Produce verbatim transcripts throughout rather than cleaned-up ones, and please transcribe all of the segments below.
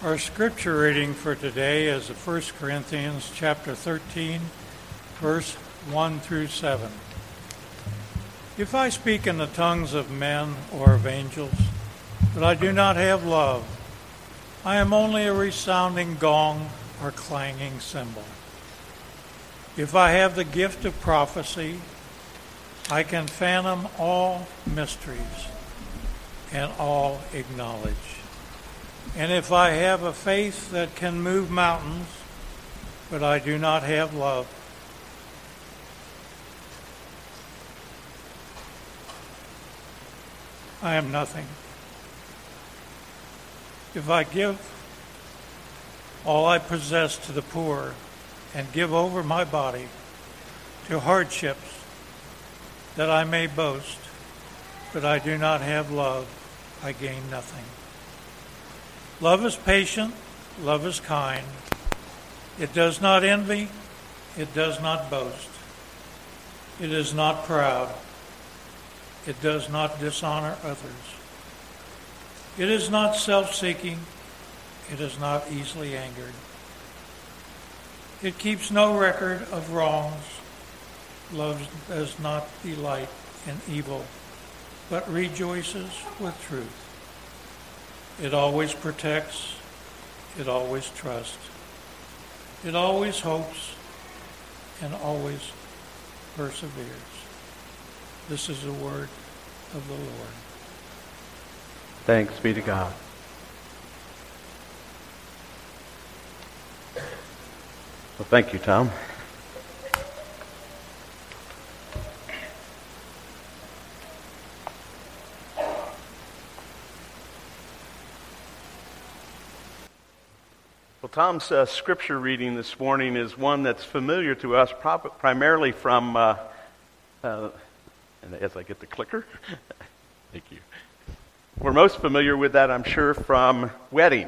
Our scripture reading for today is First Corinthians chapter thirteen, verse one through seven. If I speak in the tongues of men or of angels, but I do not have love, I am only a resounding gong or clanging cymbal. If I have the gift of prophecy, I can fathom all mysteries and all knowledge. And if I have a faith that can move mountains, but I do not have love, I am nothing. If I give all I possess to the poor and give over my body to hardships that I may boast, but I do not have love, I gain nothing. Love is patient, love is kind. It does not envy, it does not boast. It is not proud. It does not dishonor others. It is not self-seeking. It is not easily angered. It keeps no record of wrongs. Love does not delight in evil, but rejoices with truth. It always protects. It always trusts. It always hopes and always perseveres. This is the word of the Lord. Thanks be to God. Well, thank you, Tom. Well, Tom's uh, scripture reading this morning is one that's familiar to us, prop- primarily from, uh, uh, and as I get the clicker, thank you. We're most familiar with that, I'm sure, from weddings.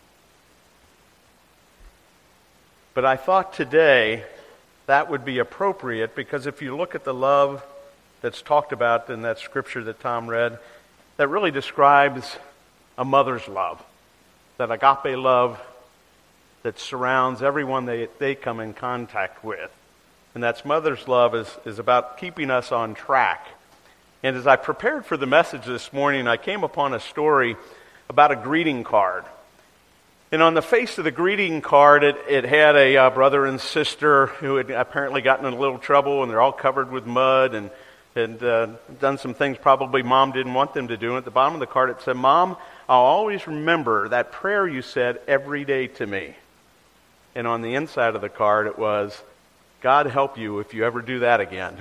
But I thought today that would be appropriate because if you look at the love that's talked about in that scripture that Tom read, that really describes a mother's love, that agape love that surrounds everyone they, they come in contact with. And that's mother's love is, is about keeping us on track. And as I prepared for the message this morning, I came upon a story about a greeting card. And on the face of the greeting card, it, it had a uh, brother and sister who had apparently gotten in a little trouble, and they're all covered with mud and, and uh, done some things probably mom didn't want them to do. And at the bottom of the card, it said, "Mom, I'll always remember that prayer you said every day to me." And on the inside of the card, it was, "God help you if you ever do that again."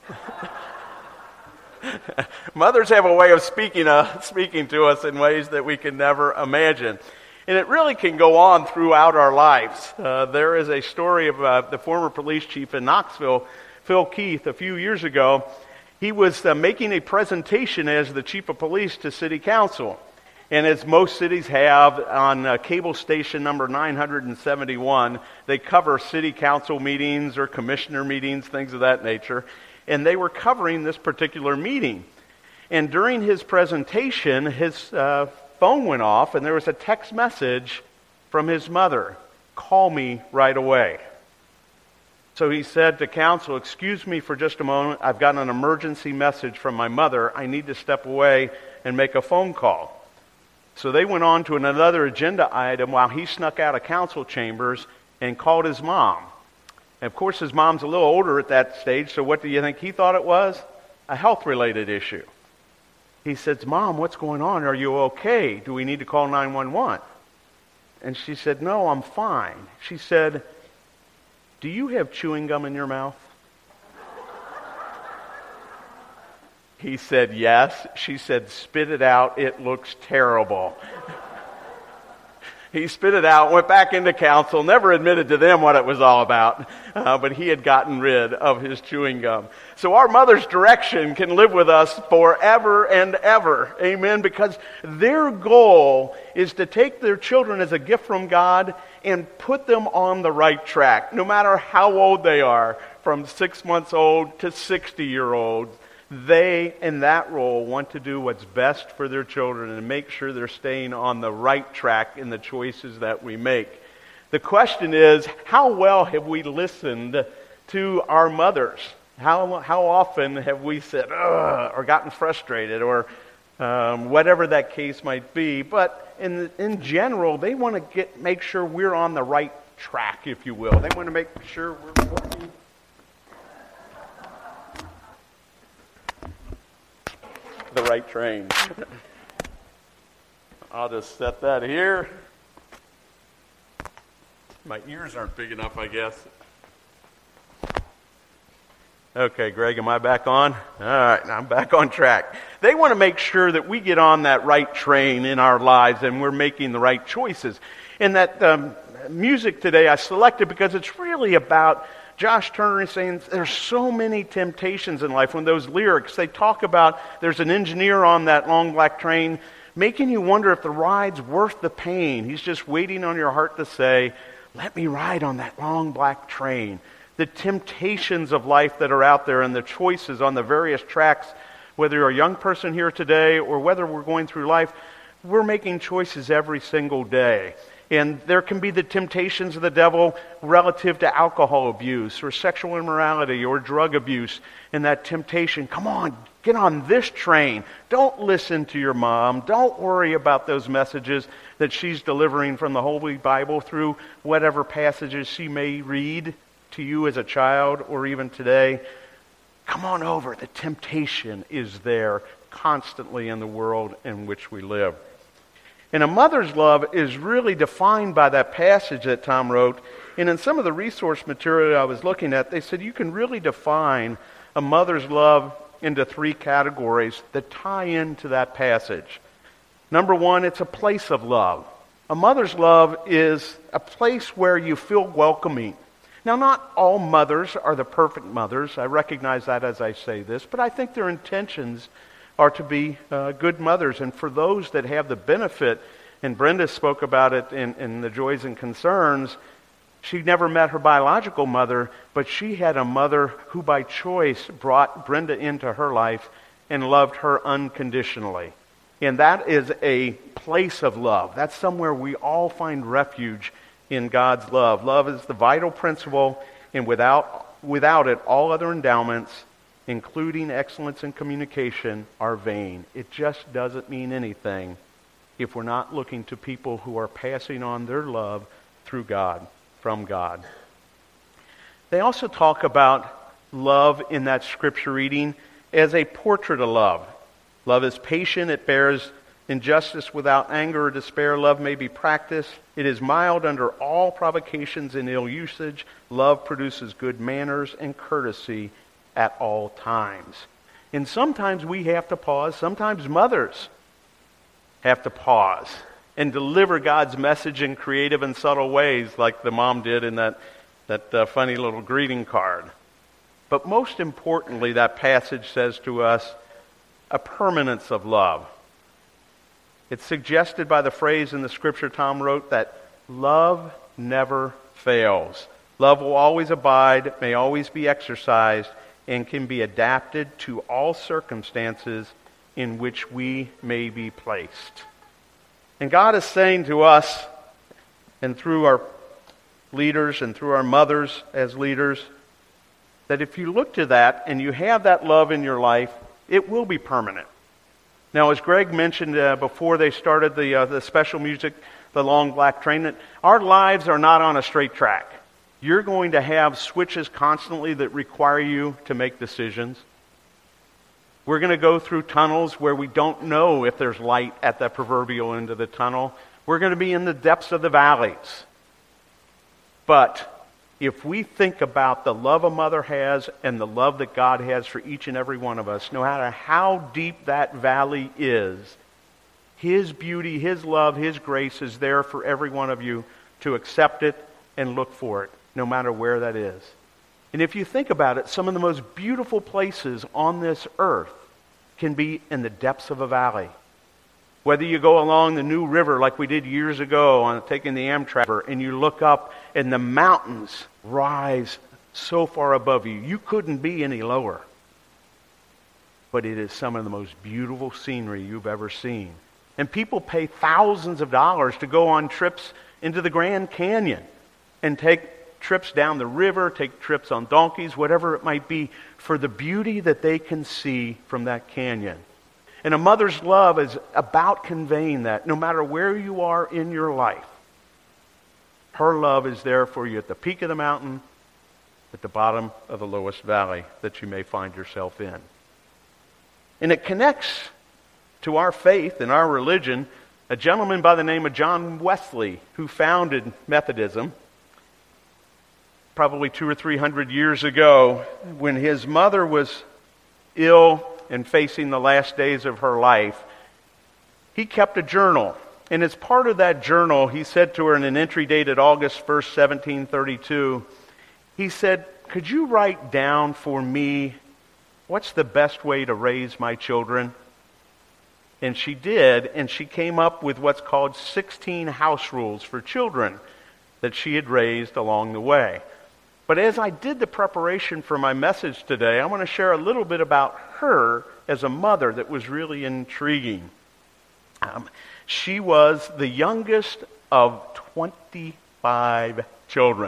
Mothers have a way of speaking uh, speaking to us in ways that we can never imagine. And it really can go on throughout our lives. Uh, there is a story of uh, the former police chief in Knoxville, Phil Keith, a few years ago. He was uh, making a presentation as the chief of police to city council. And as most cities have, on uh, cable station number nine hundred seventy-one, they cover city council meetings or commissioner meetings, things of that nature. And they were covering this particular meeting. And during his presentation, his uh, phone went off, and there was a text message from his mother, "Call me right away." So he said to council, "Excuse me for just a moment. I've got an emergency message from my mother. I need to step away and make a phone call." So they went on to another agenda item while he snuck out of council chambers and called his mom. And of course, his mom's a little older at that stage, so what do you think he thought it was? A health-related issue. He says, "Mom, what's going on? Are you okay? Do we need to call nine one one? And she said, "No, I'm fine." She said, "Do you have chewing gum in your mouth?" He said, "Yes." She said, "Spit it out. It looks terrible." He spit it out, went back into council, never admitted to them what it was all about, uh, but he had gotten rid of his chewing gum. So our mother's direction can live with us forever and ever, amen, because their goal is to take their children as a gift from God and put them on the right track, no matter how old they are, from six months old to sixty-year-olds. they, in that role, want to do what's best for their children and make sure they're staying on the right track in the choices that we make. The question is, how well have we listened to our mothers? How how often have we said, ugh, or gotten frustrated, or um, whatever that case might be? But in in general, they want to get make sure we're on the right track, if you will. They want to make sure we're walking the right train. I'll just set that here. My ears aren't big enough, I guess. Okay, Greg, am I back on? All right, I'm back on track. They want to make sure that we get on that right train in our lives and we're making the right choices. And that um, music today I selected because it's really about Josh Turner is saying there's so many temptations in life. When those lyrics, they talk about there's an engineer on that long black train making you wonder if the ride's worth the pain. He's just waiting on your heart to say, let me ride on that long black train. The temptations of life that are out there and the choices on the various tracks, whether you're a young person here today or whether we're going through life, we're making choices every single day. And there can be the temptations of the devil relative to alcohol abuse or sexual immorality or drug abuse. And that temptation, come on, get on this train. Don't listen to your mom. Don't worry about those messages that she's delivering from the Holy Bible through whatever passages she may read to you as a child or even today. Come on over. The temptation is there constantly in the world in which we live. And a mother's love is really defined by that passage that Tom wrote. And in some of the resource material I was looking at, they said you can really define a mother's love into three categories that tie into that passage. Number one, it's a place of love. A mother's love is a place where you feel welcoming. Now, not all mothers are the perfect mothers. I recognize that as I say this, but I think their intentions are to be uh, good mothers. And for those that have the benefit, and Brenda spoke about it in, in The Joys and Concerns, she never met her biological mother, but she had a mother who by choice brought Brenda into her life and loved her unconditionally. And that is a place of love. That's somewhere we all find refuge in God's love. Love is the vital principle, and without, without it, all other endowments, including excellence in communication, are vain. It just doesn't mean anything if we're not looking to people who are passing on their love through God, from God. They also talk about love in that scripture reading as a portrait of love. Love is patient, it bears injustice without anger or despair. Love may be practiced. It is mild under all provocations and ill usage. Love produces good manners and courtesy at all times. And sometimes we have to pause. Sometimes mothers have to pause and deliver God's message in creative and subtle ways, like the mom did in that, that uh, funny little greeting card. But most importantly, that passage says to us a permanence of love. It's suggested by the phrase in the scripture Tom wrote that love never fails. Love will always abide, may always be exercised, and can be adapted to all circumstances in which we may be placed. And God is saying to us, and through our leaders and through our mothers as leaders, that if you look to that and you have that love in your life, it will be permanent. Now, as Greg mentioned uh, before they started the uh, the special music, the long black train, that our lives are not on a straight track. You're going to have switches constantly that require you to make decisions. We're going to go through tunnels where we don't know if there's light at the proverbial end of the tunnel. We're going to be in the depths of the valleys. But if we think about the love a mother has and the love that God has for each and every one of us, no matter how deep that valley is, His beauty, His love, His grace is there for every one of you to accept it and look for it, no matter where that is. And if you think about it, some of the most beautiful places on this earth can be in the depths of a valley. Whether you go along the New River like we did years ago on taking the Amtrak River, and you look up and the mountains rise so far above you, you couldn't be any lower. but it is some of the most beautiful scenery you've ever seen. And people pay thousands of dollars to go on trips into the Grand Canyon and take trips down the river, take trips on donkeys, whatever it might be, for the beauty that they can see from that canyon. And a mother's love is about conveying that no matter where you are in your life. Her love is there for you at the peak of the mountain, at the bottom of the lowest valley that you may find yourself in. And it connects to our faith and our religion a gentleman by the name of John Wesley, who founded Methodism probably two or three hundred years ago, when his mother was ill and facing the last days of her life. He kept a journal. And as part of that journal, he said to her in an entry dated August first, seventeen thirty-two, he said, "Could you write down for me what's the best way to raise my children?" And she did, and she came up with what's called sixteen house rules for children that she had raised along the way. But as I did the preparation for my message today, I want to share a little bit about her as a mother that was really intriguing. Um, she was the youngest of twenty-five children.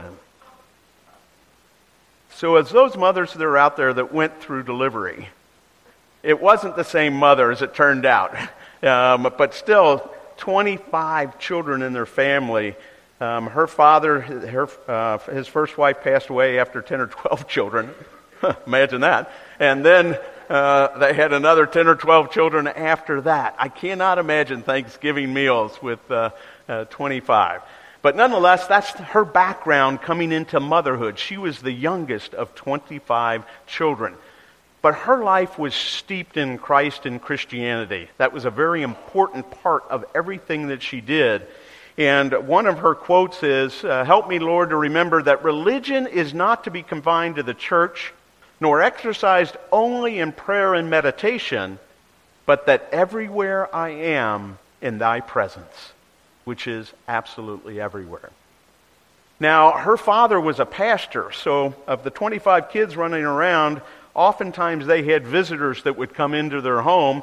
So as those mothers that are out there that went through delivery, it wasn't the same mother as it turned out. Um, but still, twenty-five children in their family. Um, her father, her, uh, his first wife passed away after ten or twelve children. Imagine that. And then uh, they had another ten or twelve children after that. I cannot imagine Thanksgiving meals with uh, uh, twenty-five. But nonetheless, that's her background coming into motherhood. She was the youngest of twenty-five children. But her life was steeped in Christ and Christianity. That was a very important part of everything that she did. And one of her quotes is, uh, "Help me, Lord, to remember that religion is not to be confined to the church, nor exercised only in prayer and meditation, but that everywhere I am in thy presence," which is absolutely everywhere. Now, her father was a pastor, so of the twenty-five kids running around, oftentimes they had visitors that would come into their home,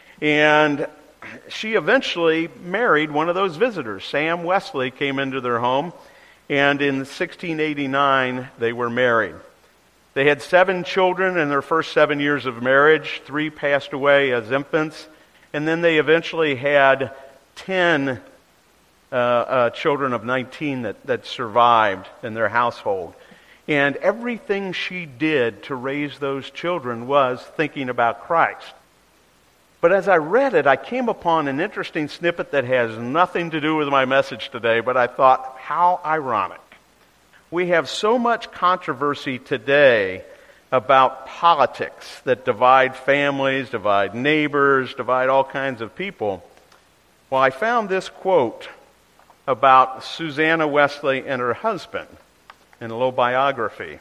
and she eventually married one of those visitors. Sam Wesley came into their home, and in sixteen eighty-nine they were married. They had seven children in their first seven years of marriage. Three passed away as infants, and then they eventually had ten uh, uh, children of nineteen that, that survived in their household. And everything she did to raise those children was thinking about Christ. But as I read it, I came upon an interesting snippet that has nothing to do with my message today, but I thought, how ironic. We have so much controversy today about politics that divide families, divide neighbors, divide all kinds of people. Well, I found this quote about Susanna Wesley and her husband in a little biography.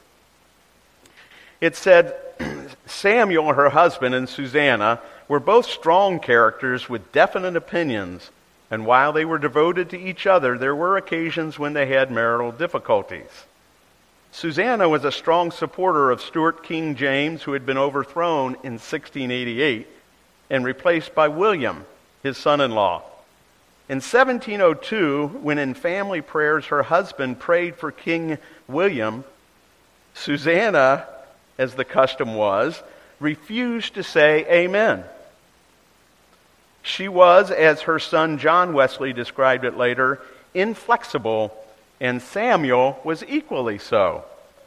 It said, "Samuel, her husband, and Susanna were both strong characters with definite opinions, and while they were devoted to each other, there were occasions when they had marital difficulties. Susanna was a strong supporter of Stuart King James, who had been overthrown in sixteen eighty-eight and replaced by William, his son-in-law. In seventeen oh two, when in family prayers her husband prayed for King William, Susanna, as the custom was, refused to say amen. She was, as her son John Wesley described it later, inflexible, and Samuel was equally so.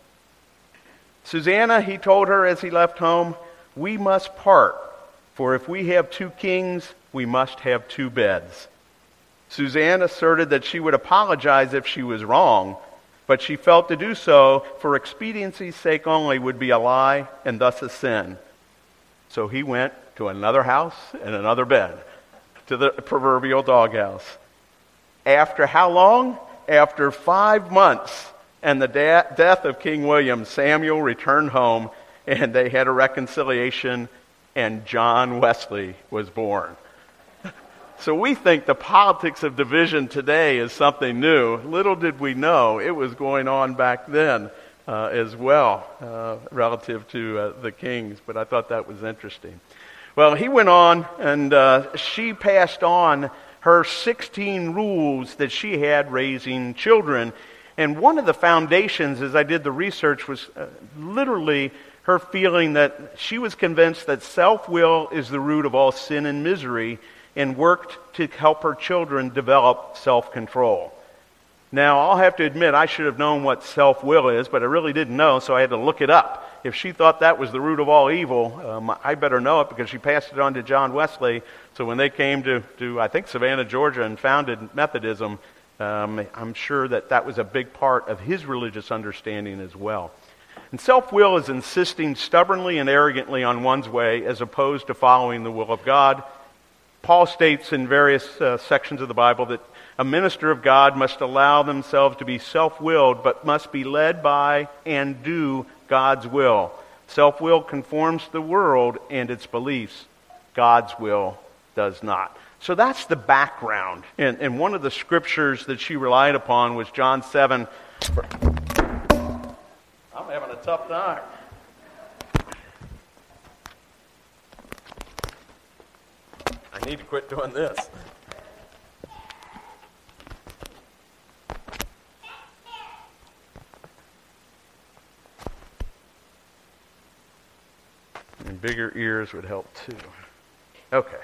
Susanna, he told her as he left home, "We must part, for if we have two kings, we must have two beds." Susanna asserted that she would apologize if she was wrong, but she felt to do so for expediency's sake only would be a lie and thus a sin. So he went to another house and another bed, to the proverbial doghouse. After how long? After five months and the da- death of King William, Samuel returned home, and they had a reconciliation, and John Wesley was born. So we think the politics of division today is something new. Little did we know it was going on back then uh, as well, uh, relative to uh, the kings. But I thought that was interesting. Well, he went on, and uh, she passed on her sixteen rules that she had raising children. And one of the foundations, as I did the research, was uh, literally her feeling that she was convinced that self-will is the root of all sin and misery, and worked to help her children develop self-control. Now, I'll have to admit, I should have known what self-will is, but I really didn't know, so I had to look it up. If she thought that was the root of all evil, um, I better know it, because she passed it on to John Wesley. So when they came to, to I think, Savannah, Georgia, and founded Methodism, um, I'm sure that that was a big part of his religious understanding as well. And self-will is insisting stubbornly and arrogantly on one's way as opposed to following the will of God. Paul states in various uh, sections of the Bible that a minister of God must allow themselves to be self-willed, but must be led by and do God's will. Self-will conforms to the world and its beliefs. God's will does not. So that's the background. And, and one of the scriptures that she relied upon was John seven. I'm having a tough time. I need to quit doing this. And bigger ears would help too. Okay.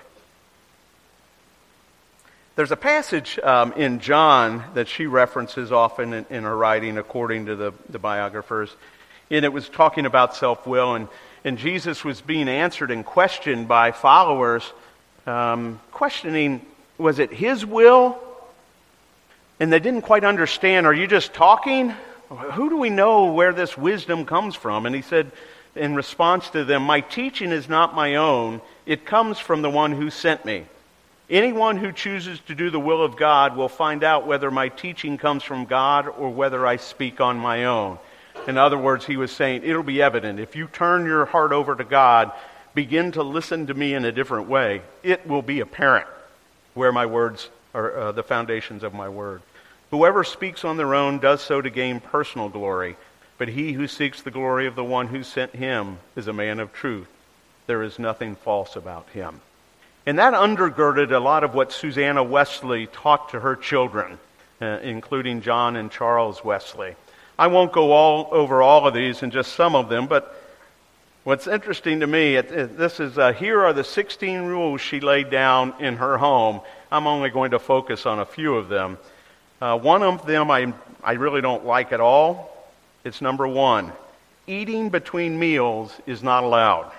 There's a passage um, in John that she references often in, in her writing, according to the, the biographers. And it was talking about self-will, and, and Jesus was being answered and questioned by followers, um, questioning, was it his will? And they didn't quite understand, are you just talking? Who do we know where this wisdom comes from? And he said, in response to them, my teaching is not my own. It comes from the one who sent me. Anyone who chooses to do the will of God will find out whether my teaching comes from God or whether I speak on my own. In other words, he was saying, it'll be evident. If you turn your heart over to God, begin to listen to me in a different way, it will be apparent where my words are, uh, the foundations of my word. Whoever speaks on their own does so to gain personal glory. But he who seeks the glory of the one who sent him is a man of truth. There is nothing false about him. And that undergirded a lot of what Susanna Wesley taught to her children, uh, including John and Charles Wesley. I won't go all over all of these and just some of them, but what's interesting to me, it, it, this is uh, here are the sixteen rules she laid down in her home. I'm only going to focus on a few of them. Uh, one of them I, I really don't like at all. It's number one. Eating between meals is not allowed.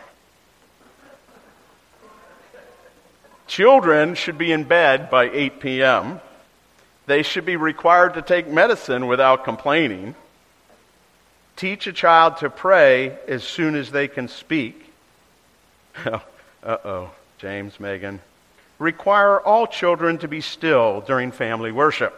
Children should be in bed by eight p.m. They should be required to take medicine without complaining. Teach a child to pray as soon as they can speak. Uh-oh, James, Megan. Require all children to be still during family worship.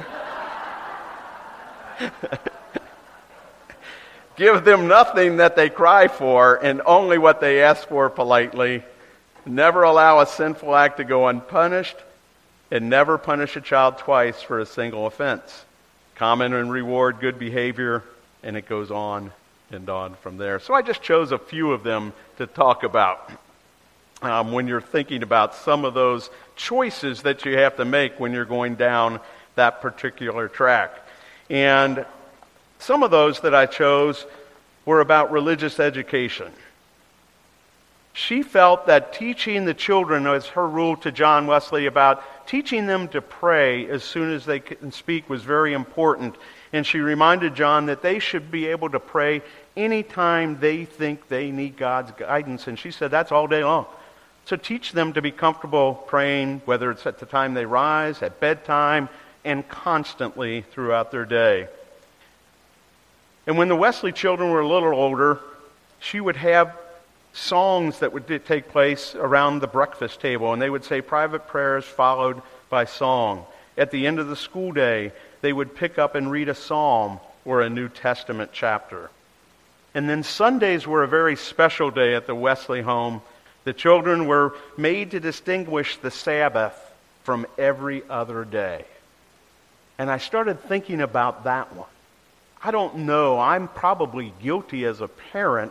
Give them nothing that they cry for and only what they ask for politely. Never allow a sinful act to go unpunished, and never punish a child twice for a single offense. Comment and reward good behavior, and it goes on and on from there. So I just chose a few of them to talk about um, when you're thinking about some of those choices that you have to make when you're going down that particular track. And some of those that I chose were about religious education. She felt that teaching the children, as her rule to John Wesley about teaching them to pray as soon as they can speak, was very important. And she reminded John that they should be able to pray anytime they think they need God's guidance. And she said that's all day long. So teach them to be comfortable praying, whether it's at the time they rise, at bedtime, and constantly throughout their day. And when the Wesley children were a little older, she would have songs that would take place around the breakfast table, and they would say private prayers followed by song. At the end of the school day, they would pick up and read a psalm or a New Testament chapter. And then Sundays were a very special day at the Wesley home. The children were made to distinguish the Sabbath from every other day. And I started thinking about that one. I don't know, I'm probably guilty as a parent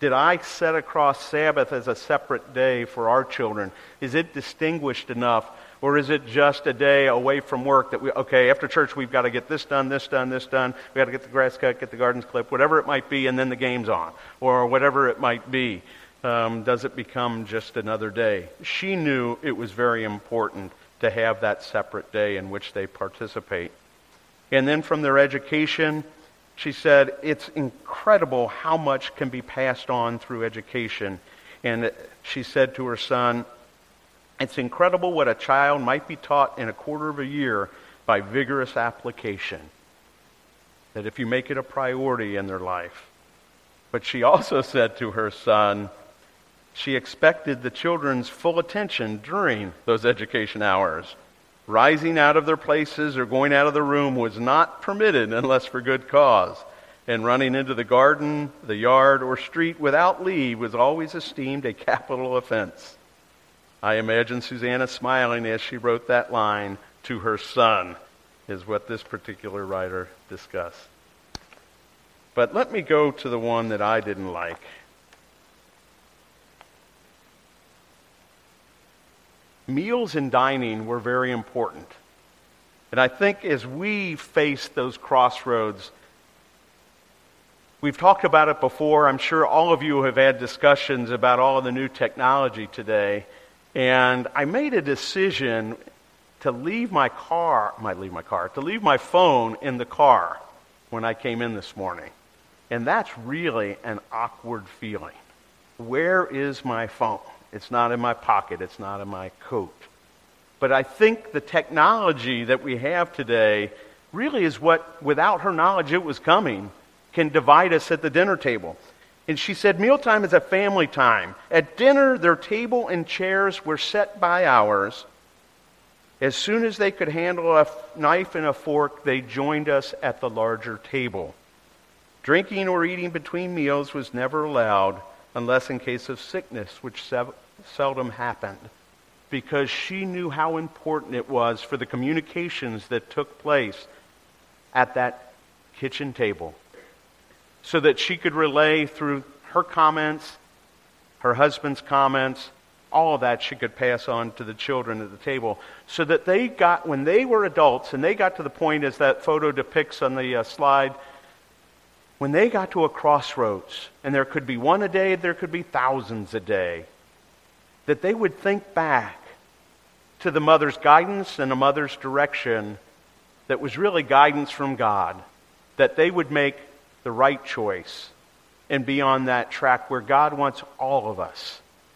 Did I set across Sabbath as a separate day for our children? Is it distinguished enough? Or is it just a day away from work that we, okay, after church we've got to get this done, this done, this done. We've got to get the grass cut, get the gardens clipped, whatever it might be, and then the game's on. Or whatever it might be. Um, does it become just another day? She knew it was very important to have that separate day in which they participate. And then from their education, she said, it's incredible how much can be passed on through education. And she said to her son, it's incredible what a child might be taught in a quarter of a year by vigorous application. That if you make it a priority in their life. But she also said to her son, she expected the children's full attention during those education hours. Rising out of their places or going out of the room was not permitted unless for good cause. And running into the garden, the yard, or street without leave was always esteemed a capital offense. I imagine Susanna smiling as she wrote that line to her son, is what this particular writer discussed. But let me go to the one that I didn't like. Meals and dining were very important. And I think as we face those crossroads, we've talked about it before. I'm sure all of you have had discussions about all of the new technology today. And I made a decision to leave my car, I might leave my car, to leave my phone in the car when I came in this morning. And that's really an awkward feeling. Where is my phone? It's not in my pocket. It's not in my coat. But I think the technology that we have today really is what, without her knowledge it was coming, can divide us at the dinner table. And she said mealtime is a family time. At dinner, their table and chairs were set by ours. As soon as they could handle a knife and a fork, they joined us at the larger table. Drinking or eating between meals was never allowed, unless in case of sickness, which sev- seldom happened, because she knew how important it was for the communications that took place at that kitchen table, so that she could relay through her comments, her husband's comments, all of that she could pass on to the children at the table, so that they got, when they were adults, and they got to the point, as that photo depicts on the uh, slide, when they got to a crossroads, and there could be one a day, there could be thousands a day, that they would think back to the mother's guidance and the mother's direction that was really guidance from God, that they would make the right choice and be on that track where God wants all of us.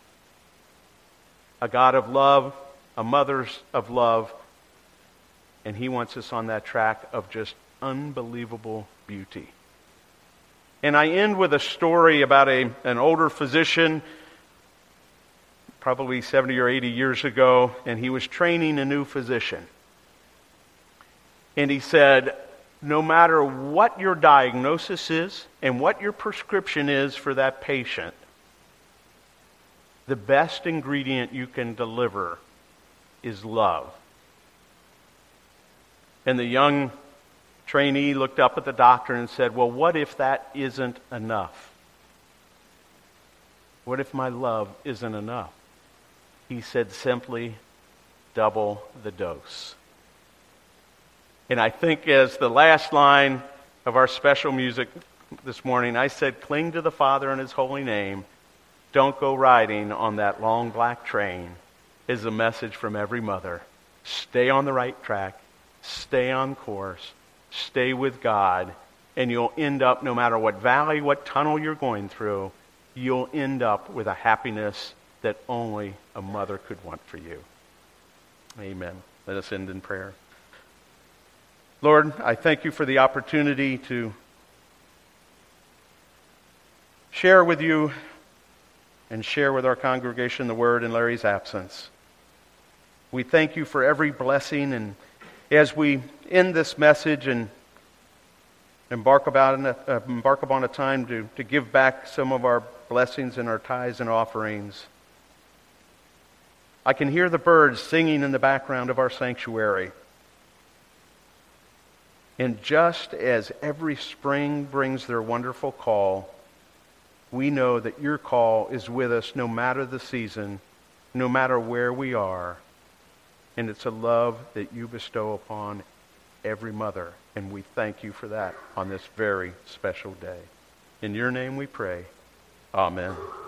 A God of love, a mother of love, and He wants us on that track of just unbelievable beauty. And I end with a story about a, an older physician, probably seventy or eighty years ago, and he was training a new physician. And he said, no matter what your diagnosis is and what your prescription is for that patient, the best ingredient you can deliver is love. And the young trainee looked up at the doctor and said, well, what if that isn't enough? What if my love isn't enough? He said simply, double the dose. And I think as the last line of our special music this morning, I said, cling to the Father and His holy name. Don't go riding on that long black train, is a message from every mother. Stay on the right track. Stay on course. Stay with God. And you'll end up, no matter what valley, what tunnel you're going through, you'll end up with a happiness that only a mother could want for you. Amen. Let us end in prayer. Lord, I thank you for the opportunity to share with you and share with our congregation the word in Larry's absence. We thank you for every blessing, and as we end this message and embark about uh, embark upon a time to, to give back some of our blessings and our tithes and offerings, I can hear the birds singing in the background of our sanctuary. And just as every spring brings their wonderful call, we know that your call is with us no matter the season, no matter where we are. And it's a love that you bestow upon every mother. And we thank you for that on this very special day. In your name we pray. Amen.